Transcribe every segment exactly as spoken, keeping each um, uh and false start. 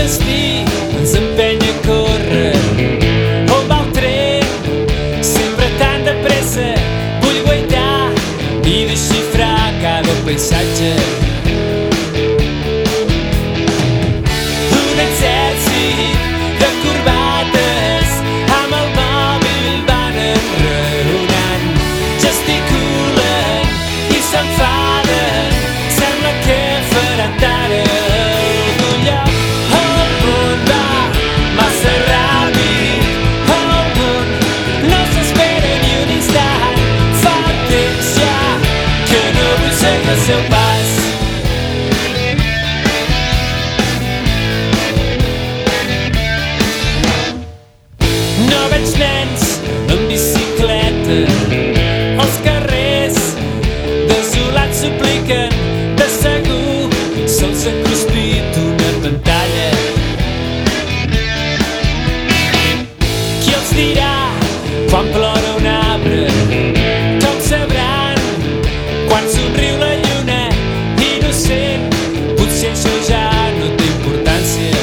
destí ens empenya a córrer. On va el tren? Sempre tan de pressa. Vull guaitar i desxifrar cada paisatge. Un exèrcit de corbates amb el mòbil van enraonant. Gesticulen i s'enfaden. Sembla que faran tard algun lloc. El món va massa ràpid. El món no s'espera ni un instant. Fa temps ja que no vull seguir el seu pas. No veig nens en bicicleta. Els carrers desolats supliquen. De segur sols s'ha cruspit una pantalla. Qui els dirà quan plora un arbre? Com sabran quan somriu la lluna? Innocent, potser això ja no té importància.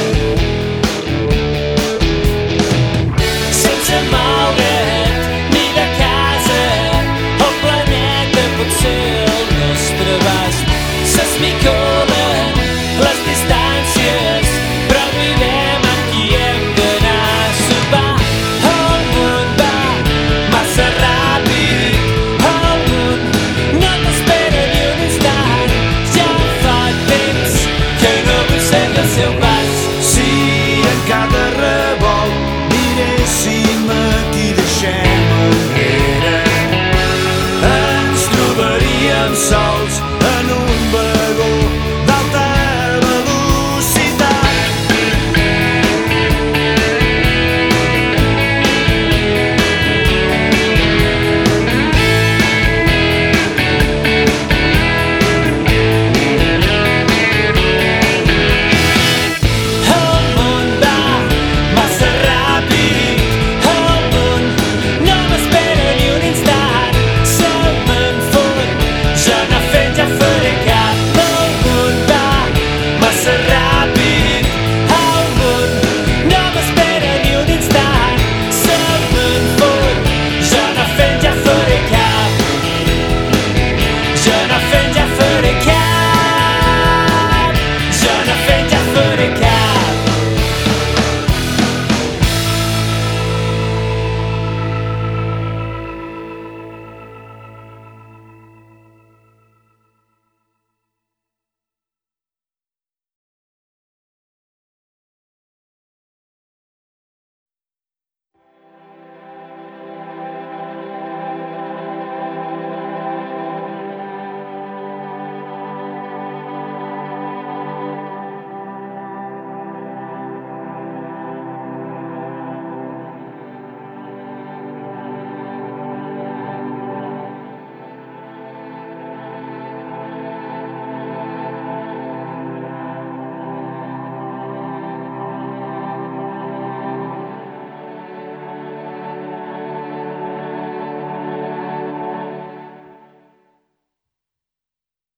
Sense moure't ni de casa, el planeta pot ser el nostre abast. S'esmicolen les distàncies, però vivem amb qui hem d'anar a sopar. El món va massa ràpid. El món no t'espera ni un instant. Ja fa temps que no vull seguir el seu